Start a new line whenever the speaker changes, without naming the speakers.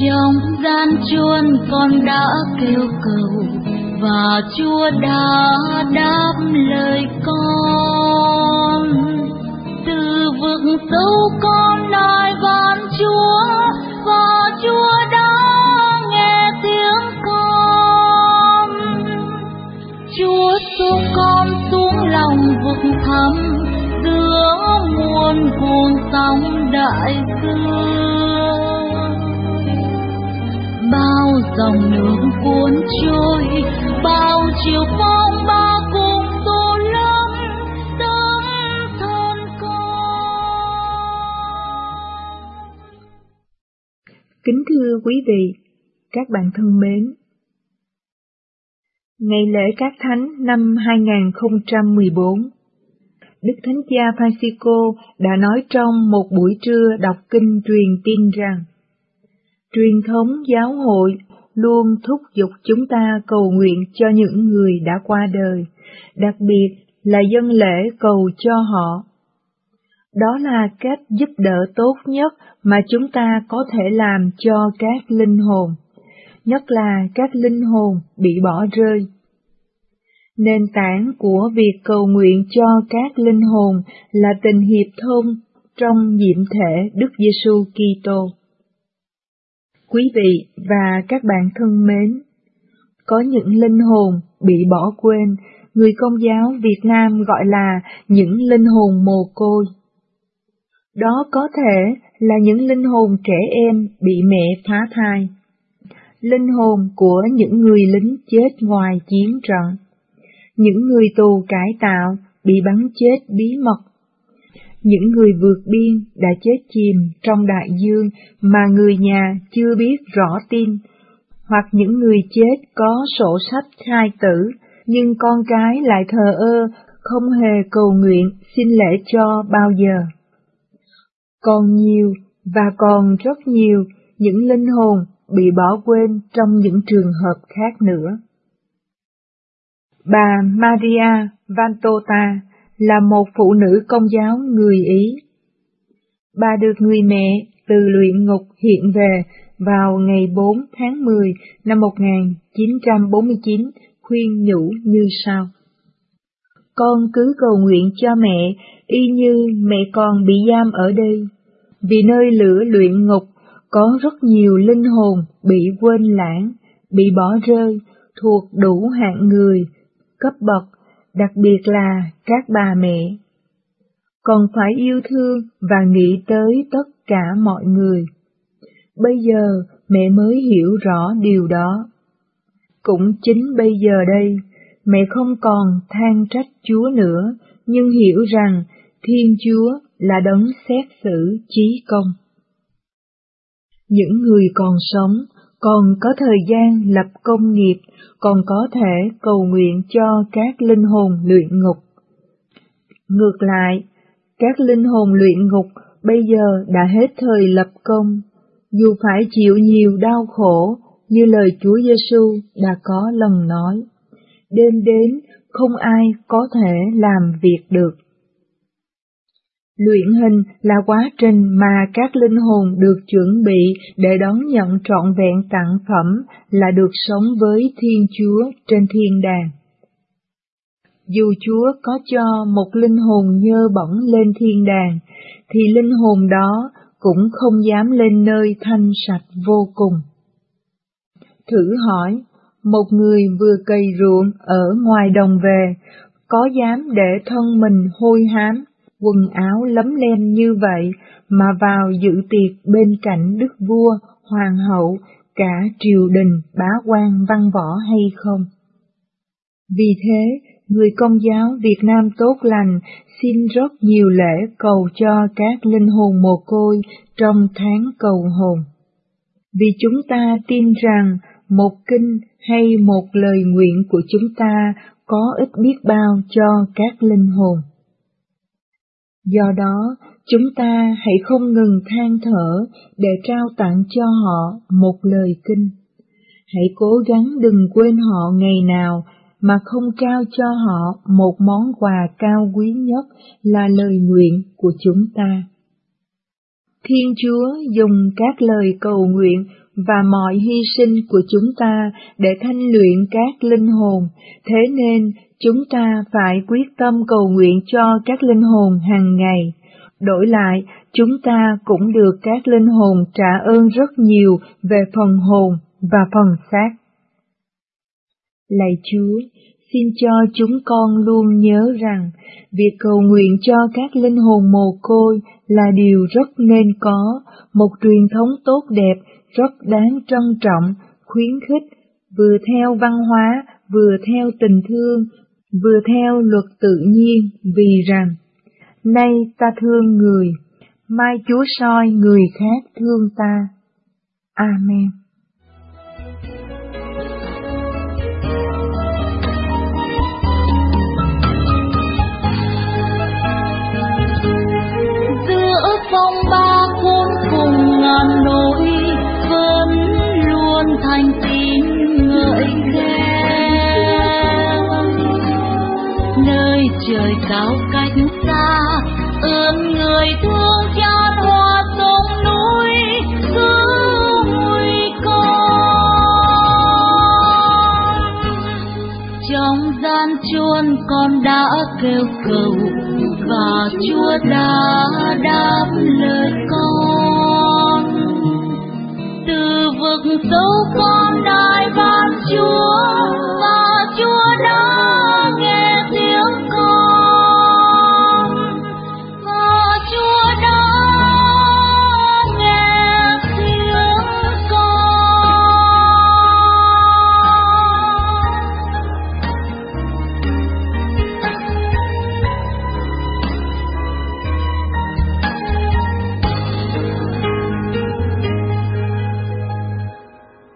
Trong gian truân con đã kêu cầu và Chúa đã đáp lời con. Từ vực sâu con nài van Chúa và Chúa đã nghe tiếng con. Chúa xô con xuống lòng vực thẳm giữa muôn cuồng sóng đại dương. Bao dòng nước cuốn trôi, bao chiều phong ba cùng xô lấp tấm thân con.
Kính thưa quý vị, các bạn thân mến, ngày lễ Các Thánh năm 2014, Đức Thánh Cha Francisco đã nói trong một buổi trưa đọc kinh truyền tin rằng truyền thống giáo hội luôn thúc giục chúng ta cầu nguyện cho những người đã qua đời, đặc biệt là dâng lễ cầu cho họ. Đó là cách giúp đỡ tốt nhất mà chúng ta có thể làm cho các linh hồn, nhất là các linh hồn bị bỏ rơi. Nền tảng của việc cầu nguyện cho các linh hồn là tình hiệp thông trong nhiệm thể Đức Giêsu Kitô. Quý vị và các bạn thân mến, có những linh hồn bị bỏ quên, người Công giáo Việt Nam gọi là những linh hồn mồ côi. Đó có thể là những linh hồn trẻ em bị mẹ phá thai, linh hồn của những người lính chết ngoài chiến trận, những người tù cải tạo bị bắn chết bí mật, những người vượt biên đã chết chìm trong đại dương mà người nhà chưa biết rõ tin, hoặc những người chết có sổ sách khai tử, nhưng con cái lại thờ ơ, không hề cầu nguyện xin lễ cho bao giờ. Còn nhiều và còn rất nhiều những linh hồn bị bỏ quên trong những trường hợp khác nữa. Bà Maria Vantota là một phụ nữ Công giáo người Ý. Bà được người mẹ từ luyện ngục hiện về vào ngày 4 tháng 10 năm 1949 khuyên nhủ như sau: Con cứ cầu nguyện cho mẹ y như mẹ còn bị giam ở đây, vì nơi lửa luyện ngục có rất nhiều linh hồn bị quên lãng, bị bỏ rơi, thuộc đủ hạng người, cấp bậc, đặc biệt là các bà mẹ. Còn phải yêu thương và nghĩ tới tất cả mọi người. Bây giờ mẹ mới hiểu rõ điều đó. Cũng chính bây giờ đây, mẹ không còn than trách Chúa nữa, nhưng hiểu rằng Thiên Chúa là đấng xét xử chí công. Những người còn sống, còn có thời gian lập công nghiệp, còn có thể cầu nguyện cho các linh hồn luyện ngục. Ngược lại, các linh hồn luyện ngục bây giờ đã hết thời lập công, dù phải chịu nhiều đau khổ, như lời Chúa Giêsu đã có lần nói, đêm đến không ai có thể làm việc được. Luyện hình là quá trình mà các linh hồn được chuẩn bị để đón nhận trọn vẹn tặng phẩm là được sống với Thiên Chúa trên thiên đàng. Dù Chúa có cho một linh hồn nhơ bẩn lên thiên đàng, thì linh hồn đó cũng không dám lên nơi thanh sạch vô cùng. Thử hỏi, một người vừa cày ruộng ở ngoài đồng về, có dám để thân mình hôi hám, quần áo lấm lem như vậy mà vào dự tiệc bên cạnh đức vua, hoàng hậu, cả triều đình, bá quan văn võ hay không? Vì thế, người Công giáo Việt Nam tốt lành xin rất nhiều lễ cầu cho các linh hồn mồ côi trong tháng cầu hồn. Vì chúng ta tin rằng một kinh hay một lời nguyện của chúng ta có ích biết bao cho các linh hồn. Do đó, chúng ta hãy không ngừng than thở để trao tặng cho họ một lời kinh. Hãy cố gắng đừng quên họ ngày nào mà không trao cho họ một món quà cao quý nhất là lời nguyện của chúng ta. Thiên Chúa dùng các lời cầu nguyện và mọi hy sinh của chúng ta để thanh luyện các linh hồn, thế nên chúng ta phải quyết tâm cầu nguyện cho các linh hồn hàng ngày. Đổi lại, chúng ta cũng được các linh hồn trả ơn rất nhiều về phần hồn và phần xác. Lạy Chúa, xin cho chúng con luôn nhớ rằng việc cầu nguyện cho các linh hồn mồ côi là điều rất nên có, một truyền thống tốt đẹp, rất đáng trân trọng, khuyến khích, vừa theo văn hóa, vừa theo tình thương, vừa theo luật tự nhiên, vì rằng nay ta thương người, mai Chúa soi người khác thương ta. Amen.
Giữa phong ba khôn cùng ngàn nỗi, vẫn luôn thành tín ngợi khen. Nơi trời cao cách xa, ơn người thương chan hòa sông núi, cứu nguy con. Trong gian chốn con đã kêu cầu, và Chúa đã đáp lời con. Từ vực sâu con đại ban Chúa,